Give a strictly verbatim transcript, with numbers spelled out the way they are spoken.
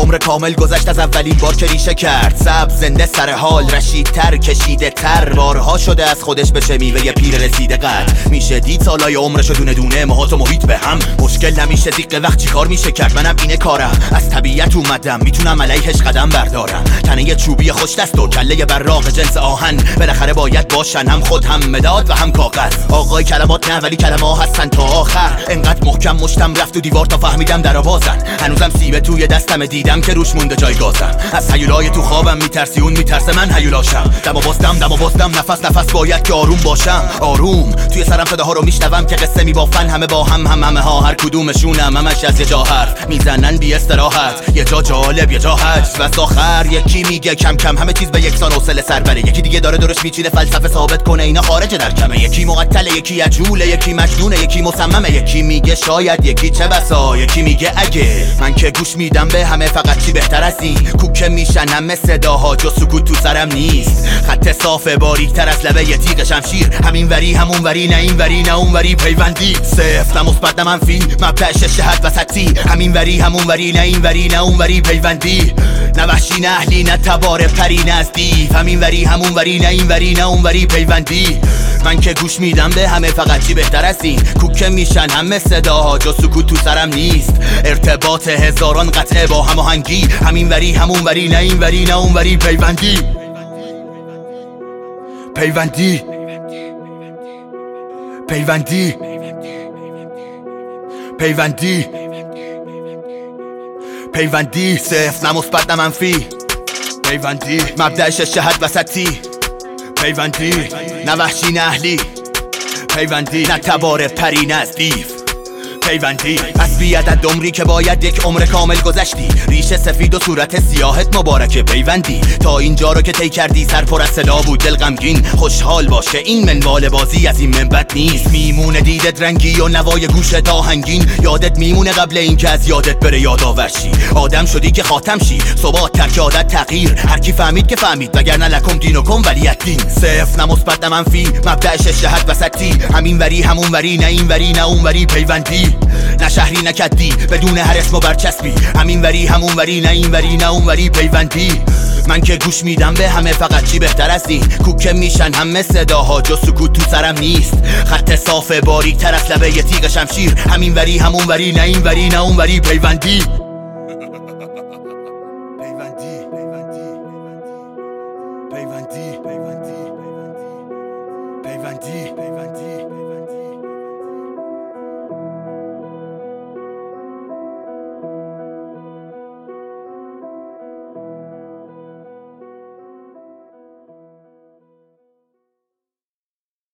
عمر کامل گذشت از اولین بار که ریشه کرد. سبز زنده سر حال رشیدتر کشیده تر، بارها شده از خودش بشه میوه پیر رسیده قد. میشه دید سالای عمرشو دونه دونه موهات و محیط به هم. مشکل نمیشه زیق وقت چی کار میشه کرد، منم اینه کارم. از طبیعت اومدم میتونم علیهش قدم بردارم. تنه چوبی خوش دست و کله براق جنس آهن بالاخره باید باشن، هم خود هم مداد و هم کاغذ. آقای کلمات نه ولی کلمه ها هستن تا آخر. انقدر محکم مشتم رفت و دیوار تا فهمیدم در آوازن. هنوزم سیبه توی دستم دیدم که روش مونده جایگازم. از هیولای تو خوابم میترسی اون میترسه من هیولاشم. دم و بازدم دم و بازدم نفس نفس باید که آروم باشم. آروم توی سرم صداها رو میشنوم که قصه میبافن همه با هم هم همه ها هر کدومشونم همش از یه جا حرف میزنن بی استراحت. یه جا جالب یه جا حج و آخر یکی میگه کم کم همه چیز به یکسان حوصله سر بره. یکی دیگه داره درش میچینه فلسفه ثابت کنه اینا خارج در کمه. یکی معطله یکی عجوله یکی مجنونه یکی مصممه. یکی میگه شاید یکی چه بسا یکی میگه اگه. من که گوش میدم به همه فقط چی بهتر از این. کوکه میشن همه صداها جو سکوت تو سرم نیست. خط صاف باریکتر از لبه یه تیغ شمشیر. همین وری همون وری نه این وری نه اون وری پیوندی. صفر نه مثبت نه منفی مبدأش شهد وسطی. همین وری همون وری نه این وری نه اون وری پیوندی. نه وحشی نه اهلی نه تبار پری نه از دیو. همین وری همون وری نه این وری نه اون وری پیوندی. من که گوش میدم به همه فقط چی بهتر از این. کوکه میشن همه صداها جو سکوت تو سرم نیست. ارتباط هزاران قطعه با هماهنگی. همین وری همون وری نه این وری نه اون وری پیوندی. پیوندی پیوندی پیوندی پیوندی. صفر نه مثبت نه منفی پیوندی. مبدأش شهد وسطی پیوندی. نه وحشی نه اهلی پیوندی. نه تبار پری نه از دیو پیوندی. پس بیادت عمری که باید یک عمر کامل گذشتی. ریشه سفید و صورت سیاهت مبارکه پیوندی. تا اینجا رو که طی کردی سر پر از صدا بود دل غمگین. خوشحال باش که این منوال بازی از این منبت نیست. میمونه دیدت رنگی و نوای گوشت آهنگین. یادت میمونه قبل این که از یادت بره یادآور شی. آدم شدی که خاتم شی ثبات ترک عادت تغییر. هر کی فهمید که فهمید وگرنه لکم دین و کن ولیت دین. صفر نه مثبت نه منفی مبدأش شهد وسطی. همین وری همون وری نه این وری نه اون وری پیوندی. نه شهری نه کدی بدون هر اسم و برچسبی. همین وری همون وری نه این وری نه اون وری پیوندی. من که گوش میدم به همه فقط چی بهتر از این. کوکه میشن همه صداها جو سکوت تو سرم نیست. خط صاف باریکتر از لبه یه تیغ شمشیر. همین وری همون وری نه این وری نه اون وری پیوندی. پیوندی پیوندی پیوندی پیوندی پیوندی پیوندی